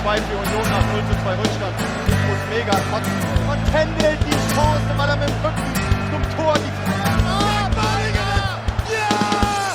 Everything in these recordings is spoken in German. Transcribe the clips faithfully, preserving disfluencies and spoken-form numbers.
zwei für Union nach null zu zwei Rückstand. Nico mega kotzen. Und Kendall die Chance, weil er mit dem Rücken zum Tor die Ah, Balinger! Ja!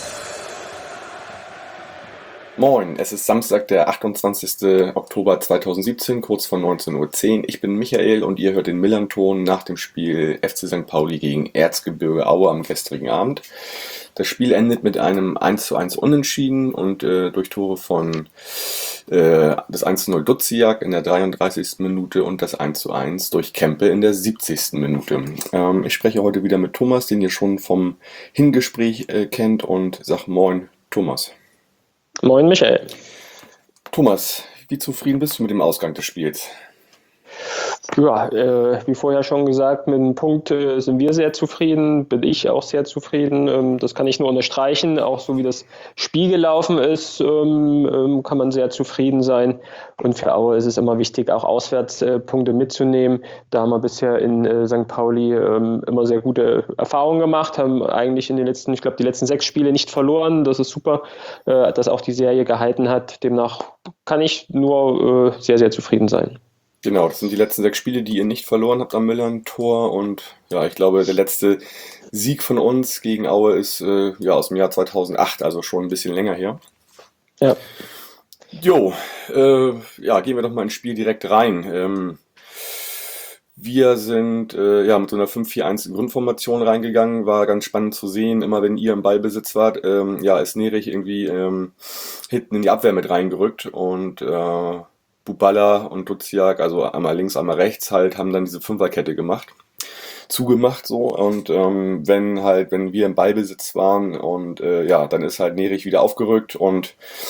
Moin, es ist Samstag, der achtundzwanzigster Oktober zweitausendsiebzehn, kurz vor neunzehn Uhr zehn. Ich bin Michael und ihr hört den Millern-Ton nach dem Spiel F C Sankt Pauli gegen Erzgebirge Aue am gestrigen Abend. Das Spiel endet mit einem eins zu eins Unentschieden und äh, durch Tore von äh, das eins zu null Duziak in der dreiunddreißigsten Minute und das eins zu eins durch Kempe in der siebzigsten Minute. Ähm, ich spreche heute wieder mit Thomas, den ihr schon vom Hingespräch äh, kennt, und sag Moin, Thomas. Moin Michael. Thomas, wie zufrieden bist du mit dem Ausgang des Spiels? Ja, äh, wie vorher schon gesagt, mit dem Punkt äh, sind wir sehr zufrieden, bin ich auch sehr zufrieden. Ähm, das kann ich nur unterstreichen. Auch so wie das Spiel gelaufen ist, ähm, ähm, kann man sehr zufrieden sein. Und für Aue ist es immer wichtig, auch Auswärtspunkte äh, mitzunehmen. Da haben wir bisher in äh, Sankt Pauli ähm, immer sehr gute Erfahrungen gemacht, haben eigentlich in den letzten, ich glaube, die letzten sechs Spiele nicht verloren. Das ist super, äh, dass auch die Serie gehalten hat. Demnach kann ich nur äh, sehr, sehr zufrieden sein. Genau, das sind die letzten sechs Spiele, die ihr nicht verloren habt am Millern-Tor, und ja, ich glaube, der letzte Sieg von uns gegen Aue ist äh, ja aus dem Jahr zweitausendacht, also schon ein bisschen länger her. Ja. Jo, äh, ja, gehen wir doch mal ins Spiel direkt rein. Ähm, wir sind äh, ja mit so einer fünf vier eins Grundformation reingegangen, war ganz spannend zu sehen. Immer wenn ihr im Ballbesitz wart, ähm, ja, ist Nerich irgendwie ähm, hinten in die Abwehr mit reingerückt, und äh, Buballa und Duziak, also einmal links, einmal rechts, halt, haben dann diese Fünferkette gemacht, zugemacht so, und ähm, wenn halt, wenn wir im Ballbesitz waren, und äh, ja, dann ist halt Nerich wieder aufgerückt und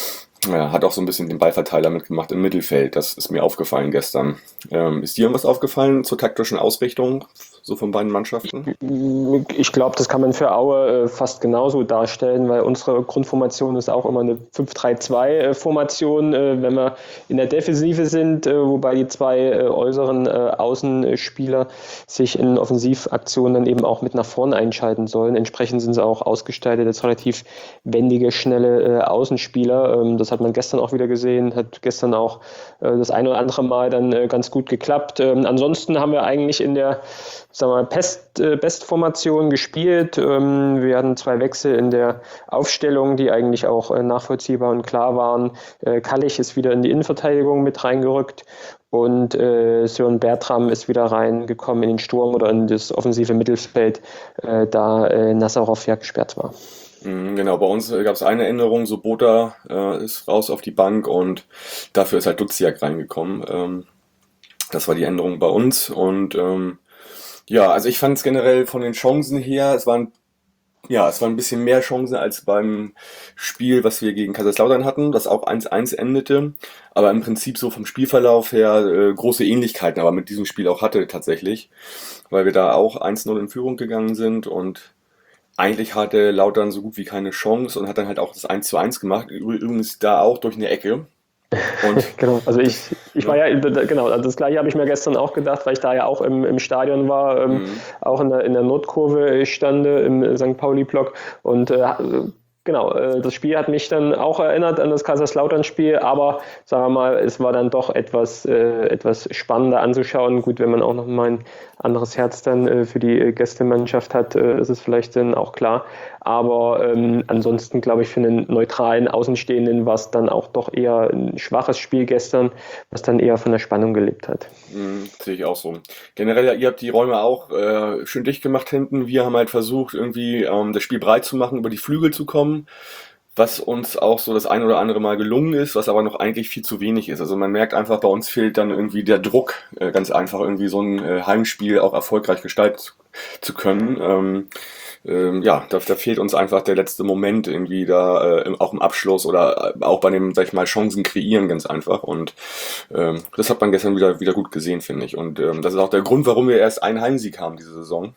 ja, hat auch so ein bisschen den Ballverteiler mitgemacht im Mittelfeld. Das ist mir aufgefallen gestern. Ähm, ist dir irgendwas aufgefallen zur taktischen Ausrichtung, so von beiden Mannschaften? Ich glaube, das kann man für Aue äh, fast genauso darstellen, weil unsere Grundformation ist auch immer eine fünf drei zwei Formation, äh, wenn wir in der Defensive sind, äh, wobei die zwei äh, äußeren äh, Außenspieler sich in Offensivaktionen dann eben auch mit nach vorne einschalten sollen. Entsprechend sind sie auch ausgestaltet als relativ wendige, schnelle äh, Außenspieler. Ähm, das hat man gestern auch wieder gesehen, hat gestern auch äh, das ein oder andere Mal dann äh, ganz gut geklappt. Ähm, ansonsten haben wir eigentlich in der sagen wir, Best, äh, Bestformation gespielt. Ähm, wir hatten zwei Wechsel in der Aufstellung, die eigentlich auch äh, nachvollziehbar und klar waren. Äh, Kallich ist wieder in die Innenverteidigung mit reingerückt und äh, Sören Bertram ist wieder reingekommen in den Sturm oder in das offensive Mittelfeld, äh, da äh, Nazarov ja gesperrt war. Genau, bei uns gab es eine Änderung, so Botha äh, ist raus auf die Bank und dafür ist halt Duziak reingekommen. Ähm, das war die Änderung bei uns, und ähm, ja, also ich fand es generell von den Chancen her, es waren ja, es waren ein bisschen mehr Chancen als beim Spiel, was wir gegen Kaiserslautern hatten, das auch eins eins endete, aber im Prinzip so vom Spielverlauf her äh, große Ähnlichkeiten, aber mit diesem Spiel auch hatte tatsächlich, weil wir da auch eins null in Führung gegangen sind, und eigentlich hatte Lautern so gut wie keine Chance und hat dann halt auch das eins zu eins gemacht, übrigens da auch durch eine Ecke. Und genau, also ich, ich ja. war ja, genau, das gleiche habe ich mir gestern auch gedacht, weil ich da ja auch im, im Stadion war, ähm, Mhm. auch in der, in der Nordkurve stande, im Sankt Pauli-Block, und äh, genau, äh, das Spiel hat mich dann auch erinnert an das Kaiserslautern-Spiel, aber sagen wir mal, es war dann doch etwas, äh, etwas spannender anzuschauen. Gut, wenn man auch noch mal ein anderes Herz dann äh, für die Gästemannschaft hat, äh, ist es vielleicht dann auch klar. Aber ähm, ansonsten glaube ich, für einen neutralen Außenstehenden war es dann auch doch eher ein schwaches Spiel gestern, was dann eher von der Spannung gelebt hat. Mhm, sehe ich auch so. Generell, ihr habt die Räume auch äh, schön dicht gemacht hinten. Wir haben halt versucht, irgendwie ähm, das Spiel breit zu machen, über die Flügel zu kommen, was uns auch so das ein oder andere Mal gelungen ist, was aber noch eigentlich viel zu wenig ist. Also man merkt einfach, bei uns fehlt dann irgendwie der Druck, äh, ganz einfach irgendwie so ein äh, Heimspiel auch erfolgreich gestalten zu, zu können. Ähm, ähm, ja, da, da fehlt uns einfach der letzte Moment irgendwie da, äh, auch im Abschluss oder äh, auch bei dem, sag ich mal, Chancen kreieren, ganz einfach. Und ähm, das hat man gestern wieder, wieder gut gesehen, finde ich. Und ähm, das ist auch der Grund, warum wir erst einen Heimsieg haben diese Saison.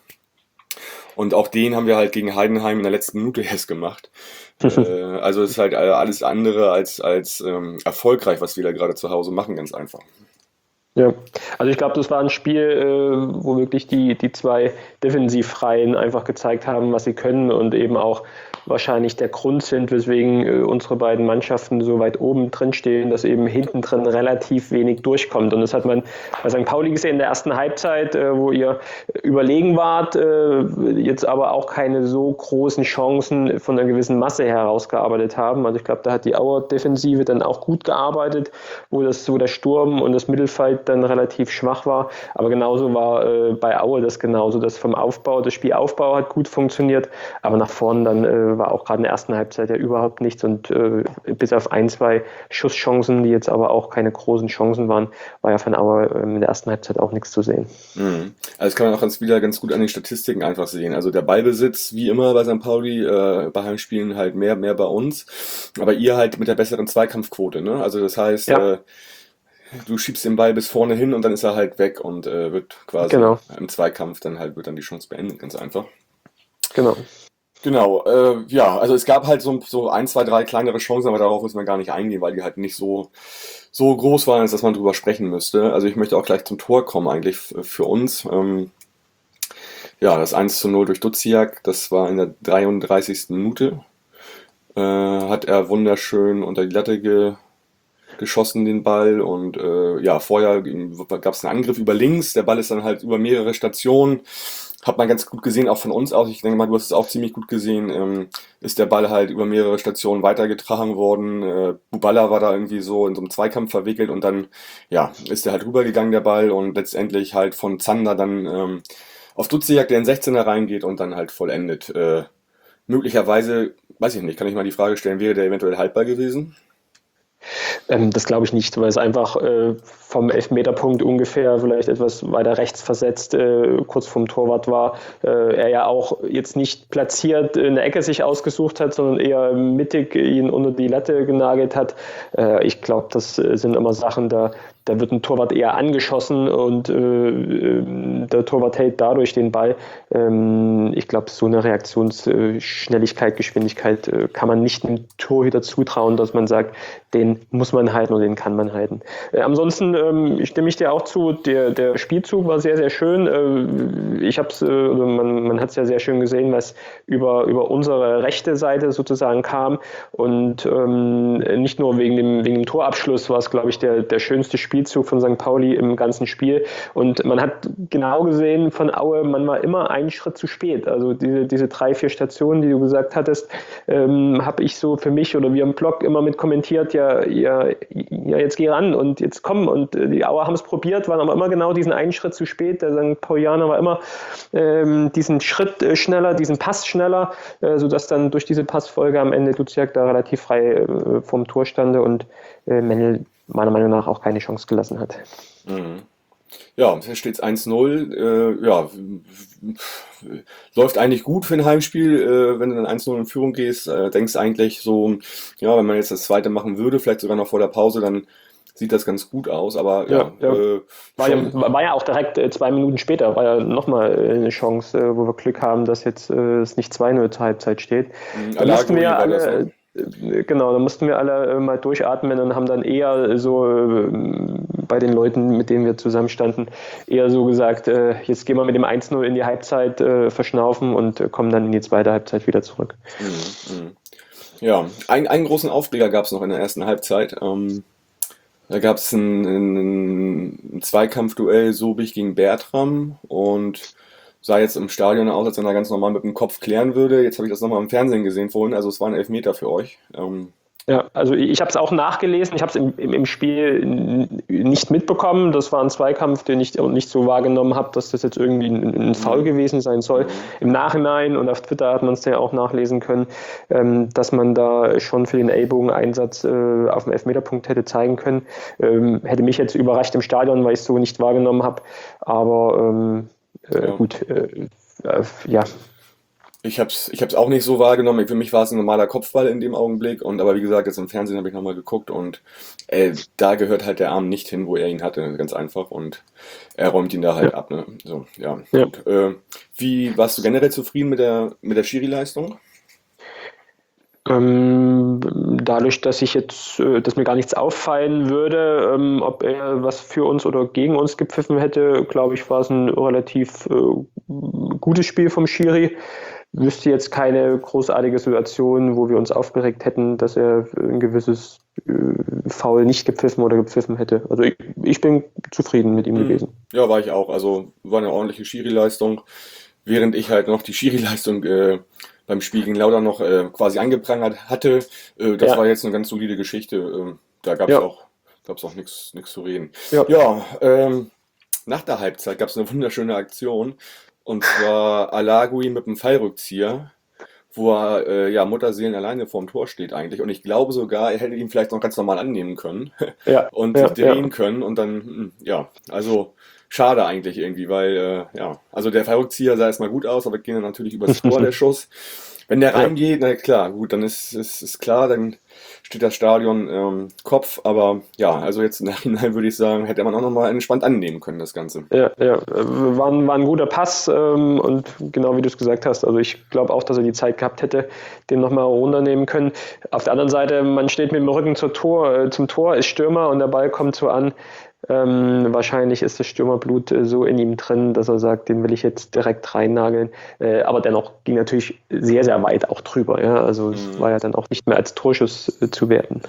Und auch den haben wir halt gegen Heidenheim in der letzten Minute erst gemacht. äh, also es ist halt alles andere als, als ähm, erfolgreich, was wir da gerade zu Hause machen, ganz einfach. Ja, also ich glaube, das war ein Spiel, äh, wo wirklich die, die zwei Defensivreihen einfach gezeigt haben, was sie können und eben auch wahrscheinlich der Grund sind, weswegen äh, unsere beiden Mannschaften so weit oben drin stehen, dass eben hinten drin relativ wenig durchkommt. Und das hat man bei Sankt Pauli gesehen in der ersten Halbzeit, äh, wo ihr überlegen wart, äh, jetzt aber auch keine so großen Chancen von einer gewissen Masse herausgearbeitet haben. Also ich glaube, da hat die Auer-Defensive dann auch gut gearbeitet, wo, das, wo der Sturm und das Mittelfeld dann relativ schwach war. Aber genauso war äh, bei Aue das genauso, dass vom Aufbau, das Spielaufbau hat gut funktioniert, aber nach vorne dann äh, war auch gerade in der ersten Halbzeit ja überhaupt nichts und äh, bis auf ein, zwei Schusschancen, die jetzt aber auch keine großen Chancen waren, war ja von Aue äh, in der ersten Halbzeit auch nichts zu sehen. Mhm. Also das kann man auch ganz wieder ganz gut an den Statistiken einfach sehen. Also der Ballbesitz, wie immer bei Sankt Pauli, äh, bei Heimspielen halt mehr, mehr bei uns, aber ihr halt mit der besseren Zweikampfquote, ne? Also das heißt, Ja. äh, du schiebst den Ball bis vorne hin und dann ist er halt weg und äh, wird quasi Genau. im Zweikampf dann halt wird dann die Chance beendet, ganz einfach. Genau. Genau, äh, ja, also es gab halt so, so ein, zwei, drei kleinere Chancen, aber darauf müssen wir gar nicht eingehen, weil die halt nicht so, so groß waren, als dass man drüber sprechen müsste. Also ich möchte auch gleich zum Tor kommen eigentlich f- für uns. Ähm, ja, das eins zu null durch Duziak, das war in der dreiunddreißigsten Minute. Äh, hat er wunderschön unter die Latte ge, geschossen, den Ball. Und äh, ja, vorher gab es einen Angriff über links. Der Ball ist dann halt über mehrere Stationen. Hat man ganz gut gesehen, auch von uns aus. Ich denke mal, du hast es auch ziemlich gut gesehen. Ähm, ist der Ball halt über mehrere Stationen weitergetragen worden. Äh, Buballa war da irgendwie so in so einem Zweikampf verwickelt und dann, ja, ist der halt rübergegangen, der Ball. Und letztendlich halt von Zander dann ähm, auf Duziak, der in sechzehner reingeht und dann halt vollendet. Äh, möglicherweise, weiß ich nicht, kann ich mal die Frage stellen, wäre der eventuell haltbar gewesen? Ähm, das glaube ich nicht, weil es einfach äh, vom Elfmeterpunkt ungefähr vielleicht etwas weiter rechts versetzt, äh, kurz vorm Torwart war. Äh, er ja auch jetzt nicht platziert in der Ecke sich ausgesucht hat, sondern eher mittig ihn unter die Latte genagelt hat. Äh, ich glaube, das äh, sind immer Sachen, da, da wird ein Torwart eher angeschossen und äh, der Torwart hält dadurch den Ball. Ähm, ich glaube, so eine Reaktionsschnelligkeit, Geschwindigkeit äh, kann man nicht einem Torhüter zutrauen, dass man sagt, den muss man halten und den kann man halten. Äh, ansonsten ähm, stimme ich dir auch zu, der, der Spielzug war sehr, sehr schön. Äh, ich habe es, äh, man, man hat es ja sehr schön gesehen, was über, über unsere rechte Seite sozusagen kam und ähm, nicht nur wegen dem, wegen dem Torabschluss war es, glaube ich, der, der schönste Spielzug von Sankt Pauli im ganzen Spiel und man hat genau gesehen von Aue, man war immer einen Schritt zu spät. Also diese, diese drei, vier Stationen, die du gesagt hattest, ähm, habe ich so für mich oder wir im Blog immer mit kommentiert, ja, ja, ja jetzt geh ran und jetzt komm. Und äh, die Auer haben es probiert, waren aber immer genau diesen einen Schritt zu spät. Der Sankt Paulianer war immer ähm, diesen Schritt äh, schneller, diesen Pass schneller, äh, sodass dann durch diese Passfolge am Ende Duziak da relativ frei äh, vorm Tor stande und äh, Mendel meiner Meinung nach auch keine Chance gelassen hat. Mhm. Ja, hier steht eins null. Äh, ja, läuft eigentlich gut für ein Heimspiel, äh, wenn du dann eins null in Führung gehst. Äh, denkst eigentlich so, ja, wenn man jetzt das zweite machen würde, vielleicht sogar noch vor der Pause, dann sieht das ganz gut aus. Aber ja, Ja, ja. Äh, War ja, schon, war ja auch direkt äh, zwei Minuten später, war ja nochmal äh, eine Chance, äh, wo wir Glück haben, dass jetzt äh, es nicht zwei null zur Halbzeit steht. mh, Da mussten wir Alagui war das, alle, ne? äh, genau, da mussten wir alle äh, mal durchatmen und haben dann eher so äh, bei den Leuten, mit denen wir zusammenstanden, eher so gesagt, äh, jetzt gehen wir mit dem eins null in die Halbzeit äh, verschnaufen und äh, kommen dann in die zweite Halbzeit wieder zurück. Mhm, mh. Ja, ein, einen großen Aufreger gab es noch in der ersten Halbzeit. Ähm, da gab es ein, ein, ein Zweikampfduell Sobich gegen Bertram und sah jetzt im Stadion aus, als wenn er ganz normal mit dem Kopf klären würde. Jetzt habe ich das nochmal im Fernsehen gesehen vorhin, also es war ein Elfmeter für euch. Ähm, Ja, also ich habe es auch nachgelesen, ich habe es im, im, im Spiel n- nicht mitbekommen. Das war ein Zweikampf, den ich auch nicht so wahrgenommen habe, dass das jetzt irgendwie ein, ein Foul gewesen sein soll. Im Nachhinein und auf Twitter hat man es ja auch nachlesen können, ähm, dass man da schon für den Ellbogeneinsatz äh, auf dem Elfmeterpunkt hätte zeigen können. Ähm, hätte mich jetzt überrascht im Stadion, weil ich es so nicht wahrgenommen habe. Aber ähm, äh, ja. gut, äh, äh, ja. Ich habe es ich hab's auch nicht so wahrgenommen. Für mich war es ein normaler Kopfball in dem Augenblick. Und aber wie gesagt, jetzt im Fernsehen habe ich nochmal geguckt und äh, da gehört halt der Arm nicht hin, wo er ihn hatte, ganz einfach. Und er räumt ihn da halt Ja. ab. Ne? So, ja, Ja. gut. Äh, wie warst du generell zufrieden mit der mit der Schiri-Leistung? Ähm, dadurch, dass ich jetzt, äh, dass mir gar nichts auffallen würde, ähm, ob er was für uns oder gegen uns gepfiffen hätte, glaube ich, war es ein relativ äh, gutes Spiel vom Schiri. Wüsste jetzt keine großartige Situation, wo wir uns aufgeregt hätten, dass er ein gewisses äh, Foul nicht gepfiffen oder gepfiffen hätte. Also ich, ich bin zufrieden mit ihm Mhm. gewesen. Ja, war ich auch. Also war eine ordentliche Schiri-Leistung, während ich halt noch die Schiri-Leistung äh, beim Spiel gegen Lauda noch äh, quasi angeprangert hatte. Äh, das Ja. war jetzt eine ganz solide Geschichte. Ähm, da gab es Ja. auch, gab's auch nichts nichts zu reden. Ja. Ja, ähm, nach der Halbzeit gab es eine wunderschöne Aktion. Und zwar Alagui mit einem Fallrückzieher, wo er äh, ja Mutterseelen alleine vorm Tor steht eigentlich. Und ich glaube sogar, er hätte ihn vielleicht noch ganz normal annehmen können Ja, und ja, sich drehen ja. können. Und dann, hm, ja, also schade eigentlich irgendwie, weil, äh, ja, also der Fallrückzieher sah erstmal gut aus, aber ging dann natürlich übers Tor, der Schuss. Wenn der Ja. reingeht, na klar, gut, dann ist, ist, ist klar, dann steht das Stadion ähm, Kopf. Aber ja, also jetzt im Nachhinein würde ich sagen, hätte man auch nochmal entspannt annehmen können, das Ganze. Ja, ja, äh, war, ein- war ein guter Pass ähm, und genau wie du es gesagt hast, also ich glaube auch, dass er die Zeit gehabt hätte, den nochmal runternehmen können. Auf der anderen Seite, man steht mit dem Rücken zur Tor, äh, zum Tor, ist Stürmer und der Ball kommt so an. Ähm, wahrscheinlich ist das Stürmerblut äh, so in ihm drin, dass er sagt, den will ich jetzt direkt reinnageln. Äh, aber dennoch ging natürlich sehr, sehr weit auch drüber. Ja? Also es Mhm. war ja dann auch nicht mehr als Torschuss äh, zu werten.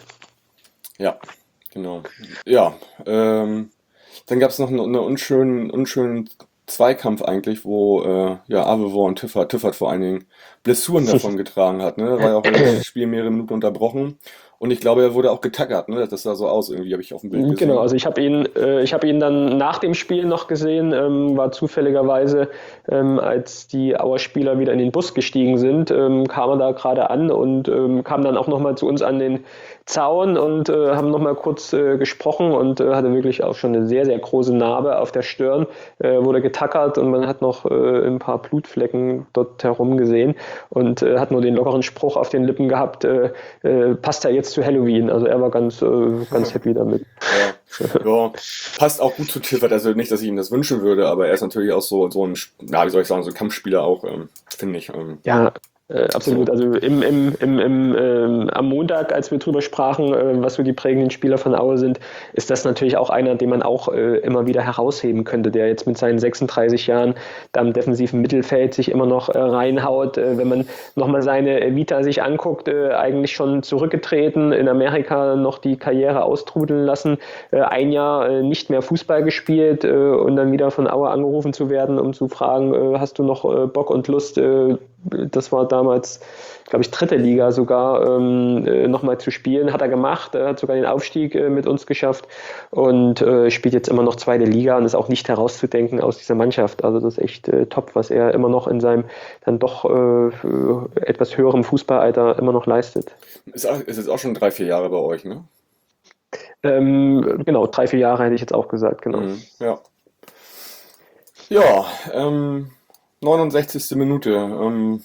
Ja, genau. Ja, ähm, dann gab es noch einen, einen unschönen, unschönen Zweikampf eigentlich, wo äh, ja, Avevo und Tiffert, Tiffert vor allen Dingen Blessuren davon getragen hat. Ne? War ja auch das Spiel mehrere Minuten unterbrochen. Und ich glaube, er wurde auch getackert. Ne? Das sah so aus, irgendwie habe ich auf dem Bild gesehen. Genau, also ich habe ihn, äh, ich habe ihn dann nach dem Spiel noch gesehen, ähm, war zufälligerweise, ähm, als die Auer Spieler wieder in den Bus gestiegen sind, ähm, kam er da gerade an und ähm, kam dann auch nochmal zu uns an den Zaun und äh, haben nochmal kurz äh, gesprochen und äh, hatte wirklich auch schon eine sehr, sehr große Narbe auf der Stirn, äh, wurde getackert und man hat noch äh, ein paar Blutflecken dort herum gesehen und äh, hat nur den lockeren Spruch auf den Lippen gehabt, äh, äh, passt er jetzt zu Halloween? Also er war ganz, äh, ganz happy damit. Ja, ja, passt auch gut zu Tiffert. Also nicht, dass ich ihm das wünschen würde, aber er ist natürlich auch so, so ein, ja, wie soll ich sagen, so ein Kampfspieler auch, ähm, finde ich. Ähm, Ja, äh, absolut. so. Also im, im, im, im, ähm, am Montag, als wir drüber sprachen, äh, was so die prägenden Spieler von Aue sind, ist das natürlich auch einer, den man auch äh, immer wieder herausheben könnte, der jetzt mit seinen sechsunddreißig Jahren da im defensiven Mittelfeld sich immer noch äh, reinhaut. Äh, wenn man nochmal seine Vita sich anguckt, äh, eigentlich schon zurückgetreten, in Amerika noch die Karriere austrudeln lassen, äh, ein Jahr äh, nicht mehr Fußball gespielt äh, und dann wieder von Aue angerufen zu werden, um zu fragen, äh, hast du noch äh, Bock und Lust, äh, das war damals, glaube ich, dritte Liga sogar, ähm, äh, nochmal zu spielen. Hat er gemacht, er hat sogar den Aufstieg äh, mit uns geschafft und äh, spielt jetzt immer noch zweite Liga und ist auch nicht herauszudenken aus dieser Mannschaft. Also das ist echt äh, top, was er immer noch in seinem dann doch äh, etwas höherem Fußballalter immer noch leistet. Ist, auch, ist jetzt auch schon drei, vier Jahre bei euch, ne? Ähm, genau, drei, vier Jahre hätte ich jetzt auch gesagt, genau. Mhm, ja. Ja, ähm, neunundsechzigste Minute. Ähm,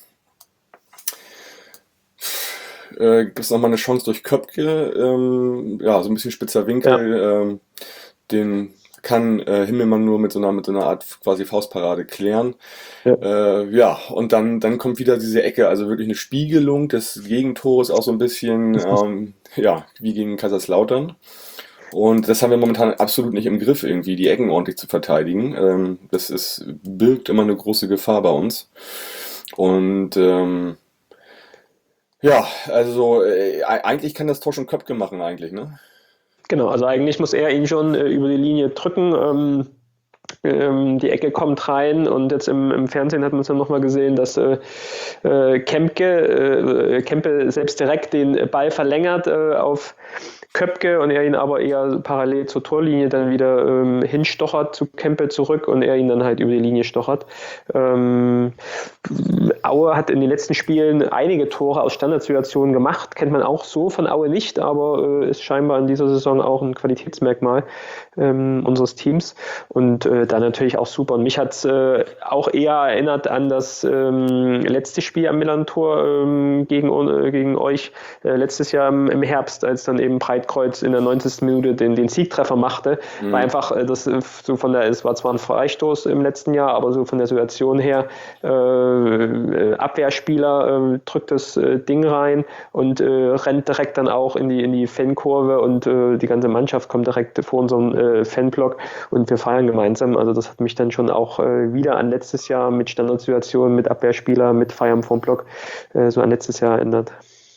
äh, gibt es nochmal eine Chance durch Köpke. Ähm, ja, so ein bisschen spitzer Winkel. Ähm, den kann äh, Himmelmann nur mit so einer, mit so einer Art quasi Faustparade klären. Ja. Äh, ja, und dann, dann kommt wieder diese Ecke, also wirklich eine Spiegelung des Gegentores, auch so ein bisschen, ähm, ja, wie gegen Kaiserslautern. Und das haben wir momentan absolut nicht im Griff, irgendwie die Ecken ordentlich zu verteidigen. Ähm, das ist, birgt immer eine große Gefahr bei uns. Und ähm, ja, also äh, eigentlich kann das Tor schon Köpke machen, eigentlich, ne? Genau, also eigentlich muss er ihn schon äh, über die Linie drücken. Ähm, ähm, die Ecke kommt rein und jetzt im, im Fernsehen hat man es dann nochmal gesehen, dass äh, äh, Kempke, äh, Kempe selbst direkt den Ball verlängert äh, auf Köpke und er ihn aber eher parallel zur Torlinie dann wieder ähm, hinstochert zu Kempe zurück und er ihn dann halt über die Linie stochert. Ähm, Aue hat in den letzten Spielen einige Tore aus Standardsituationen gemacht, kennt man auch so von Aue nicht, aber äh, ist scheinbar in dieser Saison auch ein Qualitätsmerkmal ähm, unseres Teams und äh, da natürlich auch super. Und mich hat es äh, auch eher erinnert an das ähm, letzte Spiel am Millantor ähm, gegen, äh, gegen euch äh, letztes Jahr im, im Herbst, als dann eben Breite Weitkreuz in der neunzigsten Minute den, den Siegtreffer machte, Mhm. war einfach äh, das äh, so von der, es war zwar ein Freistoß im letzten Jahr, aber so von der Situation her, äh, äh, Abwehrspieler äh, drückt das äh, Ding rein und äh, rennt direkt dann auch in die, in die Fankurve und äh, die ganze Mannschaft kommt direkt vor unseren äh, Fanblock und wir feiern gemeinsam. Also das hat mich dann schon auch äh, wieder an letztes Jahr mit Standardsituationen, mit Abwehrspieler, mit Feiern vom Block äh, so an letztes Jahr erinnert.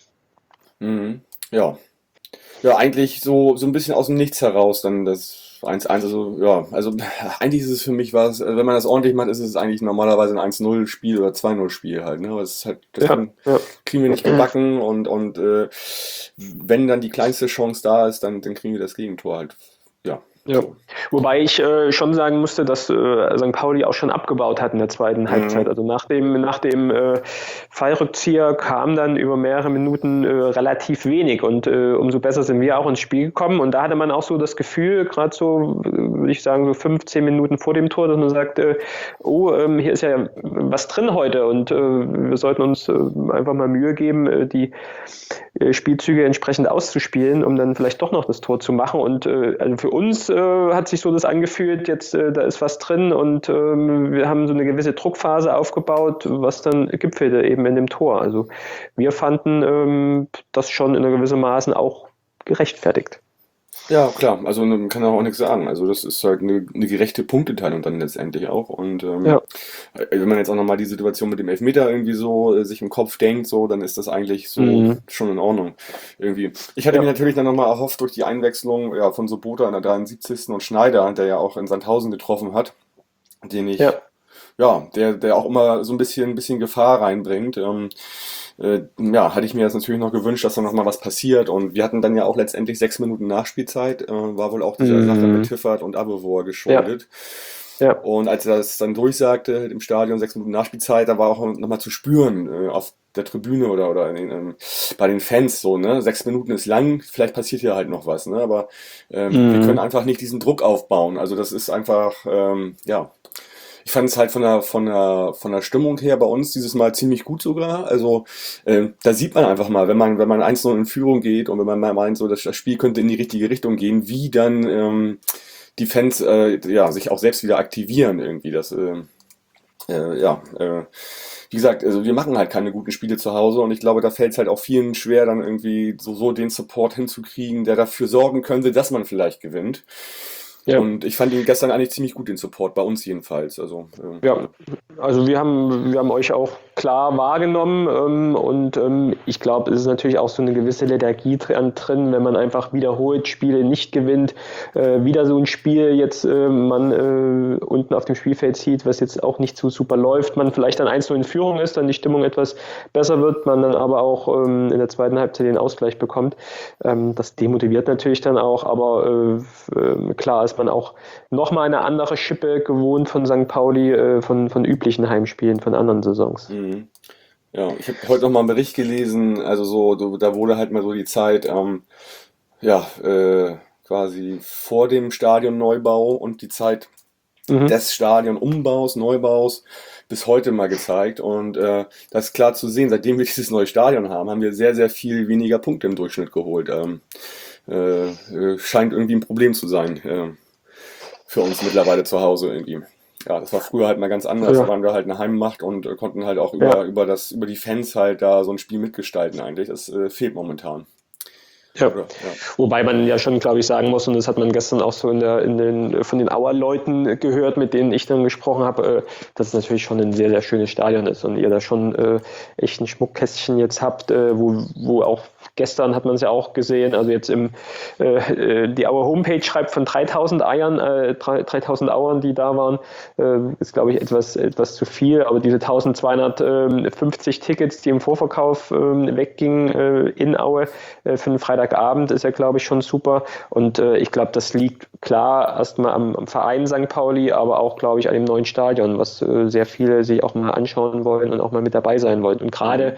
Mhm. Ja. Ja, eigentlich so, so ein bisschen aus dem Nichts heraus dann das eins eins. Also, ja, also eigentlich ist es für mich was, wenn man das ordentlich macht, ist es eigentlich normalerweise ein eins null Spiel oder zwei null Spiel halt, ne? Aber es ist halt, das Ja, kann, ja. kriegen wir nicht gebacken und, und äh, wenn dann die kleinste Chance da ist, dann, dann kriegen wir das Gegentor halt. Ja. Ja. So. Wobei ich äh, schon sagen musste, dass äh, Sankt Pauli auch schon abgebaut hat in der zweiten Mhm. Halbzeit. Also nach dem, nach dem äh, Fallrückzieher kam dann über mehrere Minuten äh, relativ wenig und äh, umso besser sind wir auch ins Spiel gekommen. Und da hatte man auch so das Gefühl, gerade so, äh, würde ich sagen, so fünfzehn Minuten vor dem Tor, dass man sagt, äh, oh, ähm, hier ist ja was drin heute und äh, wir sollten uns äh, einfach mal Mühe geben, äh, die äh, Spielzüge entsprechend auszuspielen, um dann vielleicht doch noch das Tor zu machen. Und äh, also für uns äh, hat sich so das angefühlt, jetzt äh, da ist was drin und ähm, wir haben so eine gewisse Druckphase aufgebaut, was dann gipfelte eben in dem Tor. Also wir fanden ähm, das schon in einer gewissen Maßen auch gerechtfertigt. Ja, klar, also man kann auch nichts sagen. Also das ist halt eine, eine gerechte Punkteteilung dann letztendlich auch. Und ähm, Ja. wenn man jetzt auch nochmal die Situation mit dem Elfmeter irgendwie so äh, sich im Kopf denkt, so, dann ist das eigentlich so Mhm. schon in Ordnung. Irgendwie. Ich hatte Ja. mir natürlich dann nochmal erhofft durch die Einwechslung ja, von Sobota in der dreiundsiebzigsten und Schneider, der ja auch in Sandhausen getroffen hat, den ich, Ja. ja, der, der auch immer so ein bisschen, ein bisschen Gefahr reinbringt. Ähm, äh, ja, hatte ich mir jetzt natürlich noch gewünscht, dass da noch mal was passiert. Und wir hatten dann ja auch letztendlich sechs Minuten Nachspielzeit. Äh, war wohl auch dieser Sache mit Mhm. Tiffert und Abevor Ja. geschuldet. Ja. Und als er das dann durchsagte im Stadion, sechs Minuten Nachspielzeit, da war auch noch mal zu spüren äh, auf der Tribüne oder, oder in den, ähm, bei den Fans so, ne? Sechs Minuten ist lang, vielleicht passiert hier halt noch was, ne? Aber ähm, wir können Mhm. einfach nicht diesen Druck aufbauen. Also das ist einfach, ähm, ja, ich fand es halt von der, von der, von der Stimmung her bei uns dieses Mal ziemlich gut sogar. Also ähm, da sieht man einfach mal, wenn man, wenn man eins null in Führung geht und wenn man mal meint, so dass das Spiel könnte in die richtige Richtung gehen, wie dann ähm, die Fans äh, ja, sich auch selbst wieder aktivieren irgendwie. Das, äh, äh, ja, äh, wie gesagt, also wir machen halt keine guten Spiele zu Hause und ich glaube, da fällt es halt auch vielen schwer, dann irgendwie so, so den Support hinzukriegen, der dafür sorgen könnte, dass man vielleicht gewinnt. Ja. Und ich fand ihn gestern eigentlich ziemlich gut, den Support, bei uns jedenfalls. Also, äh, Ja, also wir haben, wir haben euch auch klar wahrgenommen ähm, und ähm, ich glaube, es ist natürlich auch so eine gewisse Lethargie dran drin, wenn man einfach wiederholt Spiele nicht gewinnt, äh, wieder so ein Spiel jetzt äh, man äh, unten auf dem Spielfeld sieht, was jetzt auch nicht so super läuft, man vielleicht dann eins null in Führung ist, dann die Stimmung etwas besser wird, man dann aber auch ähm, in der zweiten Halbzeit den Ausgleich bekommt. Ähm, das demotiviert natürlich dann auch, aber äh, äh, klar ist man auch nochmal eine andere Schippe gewohnt von Sankt Pauli, äh, von, von üblichen Heimspielen von anderen Saisons. mhm. Ja, ich habe heute noch mal einen Bericht gelesen, also so, so, da wurde halt mal so die Zeit, ähm, ja, äh, quasi vor dem Stadionneubau und die Zeit Mhm. des Stadionumbaus, Neubaus bis heute mal gezeigt. Und äh, das ist klar zu sehen, seitdem wir dieses neue Stadion haben, haben wir sehr, sehr viel weniger Punkte im Durchschnitt geholt. Ähm, äh, äh, scheint irgendwie ein Problem zu sein äh, für uns mittlerweile zu Hause irgendwie. Ja, das war früher halt mal ganz anders. Da Ja. waren wir halt eine Heimmacht und äh, konnten halt auch über, Ja. über das, über die Fans halt da so ein Spiel mitgestalten eigentlich. Das äh, fehlt momentan. Ja. Oder? Ja. Wobei man ja schon, glaube ich, sagen muss, und das hat man gestern auch so in der, in den, von den Auer-Leuten gehört, mit denen ich dann gesprochen habe, äh, dass es natürlich schon ein sehr, sehr schönes Stadion ist und ihr da schon äh, echt ein Schmuckkästchen jetzt habt, äh, wo, wo auch gestern hat man es ja auch gesehen, also jetzt im, äh, die Auer Homepage schreibt von dreitausend Eiern, äh, dreitausend Auern, die da waren, äh, ist, glaube ich, etwas, etwas zu viel, aber diese eintausendzweihundertfünfzig Tickets, die im Vorverkauf äh, weggingen äh, in Aue äh, für den Freitagabend, ist ja, glaube ich, schon super und äh, ich glaube, das liegt klar erstmal am, am Verein Sankt Pauli, aber auch, glaube ich, an dem neuen Stadion, was äh, sehr viele sich auch mal anschauen wollen und auch mal mit dabei sein wollen und gerade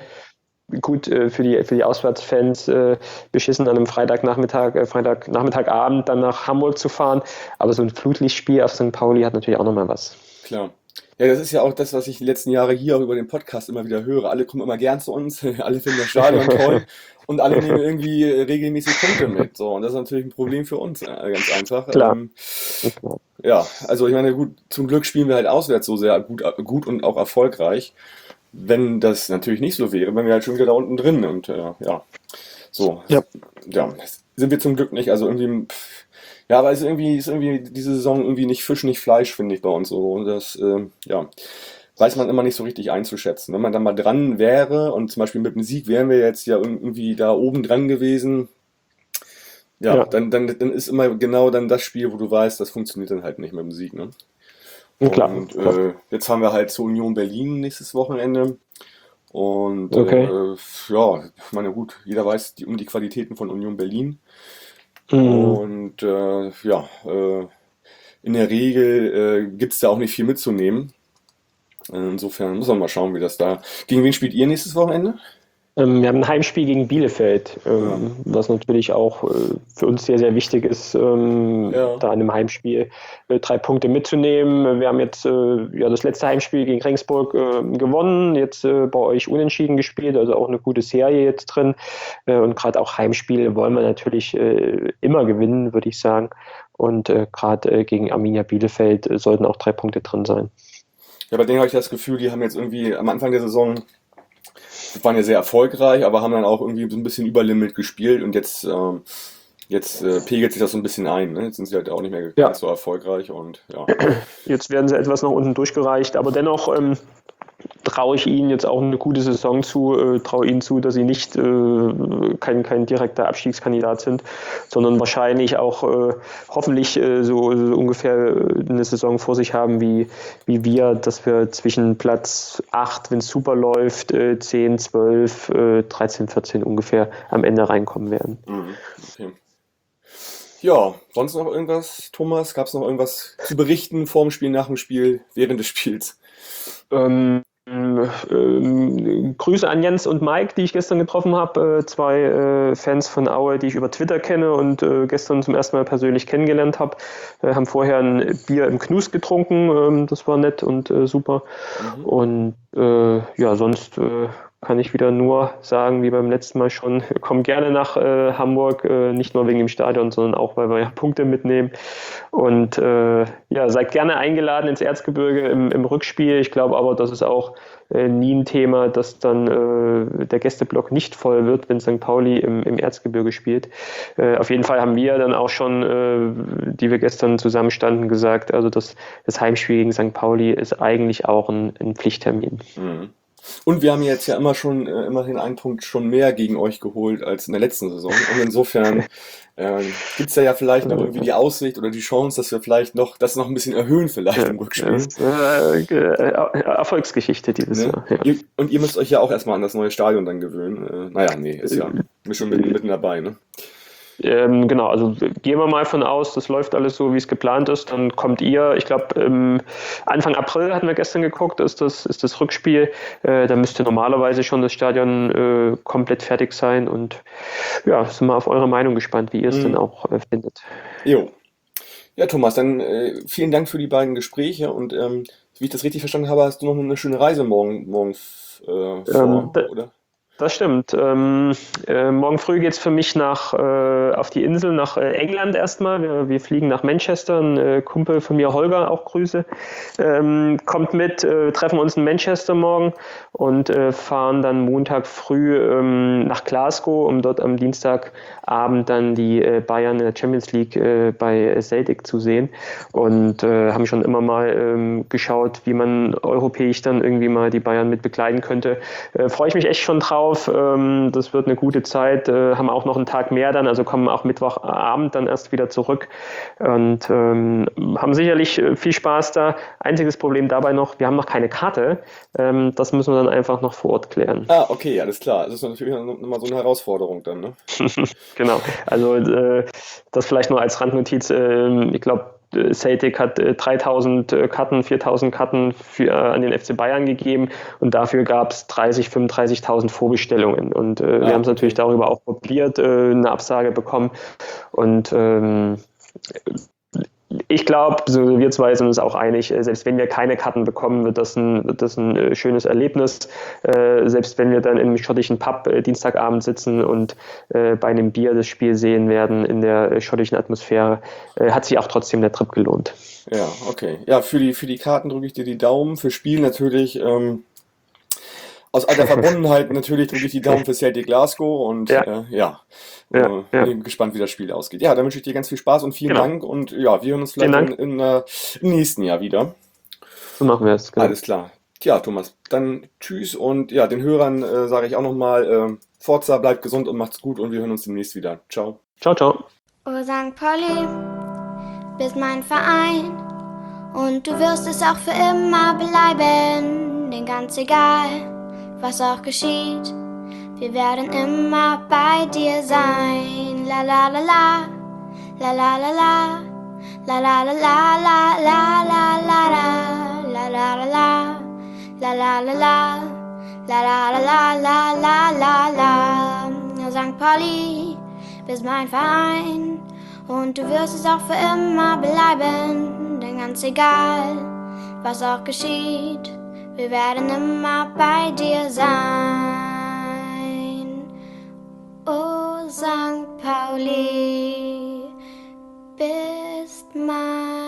gut äh, für die für die Auswärtsfans äh, beschissen an einem Freitagnachmittag, äh, Freitagnachmittagabend dann nach Hamburg zu fahren. Aber so ein Flutlichtspiel auf Sankt Pauli hat natürlich auch nochmal was. Klar. Ja, das ist ja auch das, was ich die letzten Jahre hier auch über den Podcast immer wieder höre. Alle kommen immer gern zu uns, alle finden das Stadion toll und alle nehmen irgendwie regelmäßig Punkte mit. So, und das ist natürlich ein Problem für uns, äh, ganz einfach. Klar. Ähm, ja, also ich meine, gut, zum Glück spielen wir halt auswärts so sehr gut, gut und auch erfolgreich. Wenn das natürlich nicht so wäre, wären wir halt schon wieder da unten drin und äh, ja, so. Ja. Ja, sind wir zum Glück nicht. Also irgendwie, pff, ja, aber es ist irgendwie, ist irgendwie diese Saison irgendwie nicht Fisch, nicht Fleisch, finde ich bei uns so. Und das, äh, ja, weiß man immer nicht so richtig einzuschätzen. Wenn man dann mal dran wäre und zum Beispiel mit dem Sieg wären wir jetzt ja irgendwie da oben dran gewesen, ja, Ja. Dann, dann, dann ist immer genau dann das Spiel, wo du weißt, das funktioniert dann halt nicht mit dem Sieg, ne? Ja, klar. Und äh, jetzt haben wir halt zur Union Berlin nächstes Wochenende. Und Okay. äh, ja, ich meine, gut, jeder weiß die, um die Qualitäten von Union Berlin. Mhm. Und äh, ja, äh, in der Regel äh, gibt es da auch nicht viel mitzunehmen. Insofern muss man mal schauen, wie das da. Gegen wen spielt ihr nächstes Wochenende? Ähm, wir haben ein Heimspiel gegen Bielefeld, ähm, was natürlich auch äh, für uns sehr, sehr wichtig ist, ähm, Ja. da in einem Heimspiel äh, drei Punkte mitzunehmen. Wir haben jetzt äh, ja das letzte Heimspiel gegen Regensburg äh, gewonnen, jetzt äh, bei euch unentschieden gespielt, also auch eine gute Serie jetzt drin. Äh, und gerade auch Heimspiele wollen wir natürlich äh, immer gewinnen, würde ich sagen. Und äh, gerade äh, gegen Arminia Bielefeld äh, sollten auch drei Punkte drin sein. Ja, bei denen habe ich das Gefühl, die haben jetzt irgendwie am Anfang der Saison, waren ja sehr erfolgreich, aber haben dann auch irgendwie so ein bisschen über Limit gespielt und jetzt, ähm, jetzt äh, pegelt sich das so ein bisschen ein. Ne? Jetzt sind sie halt auch nicht mehr Ja. ganz so erfolgreich und ja. Jetzt werden sie etwas nach unten durchgereicht, aber dennoch ähm, traue ich ihnen jetzt auch eine gute Saison zu, äh, traue ihnen zu, dass sie nicht äh, kein, kein direkter Abstiegskandidat sind, sondern wahrscheinlich auch äh, hoffentlich äh, so, so ungefähr eine Saison vor sich haben wie, wie wir, dass wir zwischen Platz acht, wenn es super läuft, äh, zehn, zwölf, äh, dreizehn, vierzehn ungefähr am Ende reinkommen werden. Mhm, okay. Ja, sonst noch irgendwas, Thomas? Gab es noch irgendwas zu berichten vor dem Spiel, nach dem Spiel, während des Spiels? Ähm, ähm, Grüße an Jens und Mike, die ich gestern getroffen habe, äh, zwei äh, Fans von Aue, die ich über Twitter kenne und äh, gestern zum ersten Mal persönlich kennengelernt habe. Äh, haben vorher ein Bier im Knus getrunken, ähm, das war nett und äh, super. Mhm. Und äh, ja, sonst äh, kann ich wieder nur sagen, wie beim letzten Mal schon, kommt gerne nach äh, Hamburg, äh, nicht nur wegen dem Stadion, sondern auch, weil wir ja Punkte mitnehmen. Und äh, ja, seid gerne eingeladen ins Erzgebirge im, im Rückspiel. Ich glaube aber, das ist auch äh, nie ein Thema, dass dann äh, der Gästeblock nicht voll wird, wenn Sankt Pauli im, im Erzgebirge spielt. Äh, auf jeden Fall haben wir dann auch schon, äh, die wir gestern zusammenstanden, gesagt, also das, das Heimspiel gegen Sankt Pauli ist eigentlich auch ein, ein Pflichttermin. Mhm. Und wir haben jetzt ja immer schon, äh, immerhin einen Punkt schon mehr gegen euch geholt als in der letzten Saison. Und insofern äh, gibt es da ja vielleicht noch irgendwie die Aussicht oder die Chance, dass wir vielleicht noch das noch ein bisschen erhöhen vielleicht im Rückspiel. Das ist, äh, äh, Erfolgsgeschichte dieses Ne? Jahr. Ja. Ihr, und ihr müsst euch ja auch erstmal an das neue Stadion dann gewöhnen. Äh, naja, nee, ist ja wir schon mitten, mitten dabei, ne? Ähm, genau, also gehen wir mal von aus, das läuft alles so, wie es geplant ist. Dann kommt ihr, ich glaube, ähm, Anfang April hatten wir gestern geguckt, ist das, ist das Rückspiel. Äh, da müsste normalerweise schon das Stadion äh, komplett fertig sein. Und ja, sind wir auf eure Meinung gespannt, wie ihr es Mhm. denn auch äh, findet. Jo. Ja, Thomas, dann äh, vielen Dank für die beiden Gespräche und ähm, wie ich das richtig verstanden habe, hast du noch eine schöne Reise morgen, morgen äh, vor, Ähm, da- oder? Das stimmt. Ähm, äh, morgen früh geht es für mich nach, äh, auf die Insel, nach äh, England erstmal. Wir, wir fliegen nach Manchester. Ein äh, Kumpel von mir, Holger, auch Grüße, ähm, kommt mit, äh, treffen uns in Manchester morgen und äh, fahren dann Montag früh ähm, nach Glasgow, um dort am Dienstagabend dann die äh, Bayern in der Champions League äh, bei Celtic zu sehen. Und äh, haben schon immer mal ähm, geschaut, wie man europäisch dann irgendwie mal die Bayern mit begleiten könnte. Äh, freue ich mich echt schon drauf. Ähm, das wird eine gute Zeit. Äh, haben auch noch einen Tag mehr dann, also kommen auch Mittwochabend dann erst wieder zurück und ähm, haben sicherlich äh, viel Spaß da. Einziges Problem dabei noch, wir haben noch keine Karte. Ähm, das müssen wir dann einfach noch vor Ort klären. Ah, okay, alles klar. Das ist natürlich nochmal so eine Herausforderung dann, ne? Genau, also äh, das vielleicht nur als Randnotiz. Äh, ich glaube, Celtic hat äh, dreitausend Karten, viertausend Karten für, äh, an den F C Bayern gegeben und dafür gab es dreißigtausend, fünfunddreißigtausend Vorbestellungen und äh, Ah, wir haben es natürlich okay. darüber auch probiert, äh, eine Absage bekommen und ähm, Ich glaube, so wir zwei sind uns auch einig, äh, selbst wenn wir keine Karten bekommen, wird das ein, wird das ein äh, schönes Erlebnis. Äh, selbst wenn wir dann im schottischen Pub äh, Dienstagabend sitzen und äh, bei einem Bier das Spiel sehen werden in der äh, schottischen Atmosphäre, äh, hat sich auch trotzdem der Trip gelohnt. Ja, okay. Ja, für die, für die Karten drücke ich dir die Daumen. Für Spiel natürlich, ähm, aus alter Verbundenheit natürlich drücke ich die Daumen für Celtic Glasgow und Ja. äh, ja, Ja, äh, ja. bin gespannt, wie das Spiel ausgeht. Ja, dann wünsche ich dir ganz viel Spaß und vielen Genau. Dank und ja, wir hören uns vielleicht Vielen in, Dank. in, äh, im nächsten Jahr wieder. So machen wir es. Genau. Alles klar. Tja, Thomas, dann tschüss und ja, den Hörern äh, sage ich auch nochmal, äh, Forza, bleibt gesund und macht's gut und wir hören uns demnächst wieder. Ciao. Ciao, ciao. Oh Sankt Pauli, bist mein Verein und du wirst es auch für immer bleiben, denn ganz egal, was auch geschieht, wir werden immer bei dir sein. La la la la, la la la la, la la la la la la la la la la la la, la la la la, la la la la la la la. Sankt Pauli, bist mein Verein und du wirst es auch für immer bleiben, denn ganz egal, was auch geschieht, wir werden immer bei dir sein. Oh Sankt Pauli, bist mein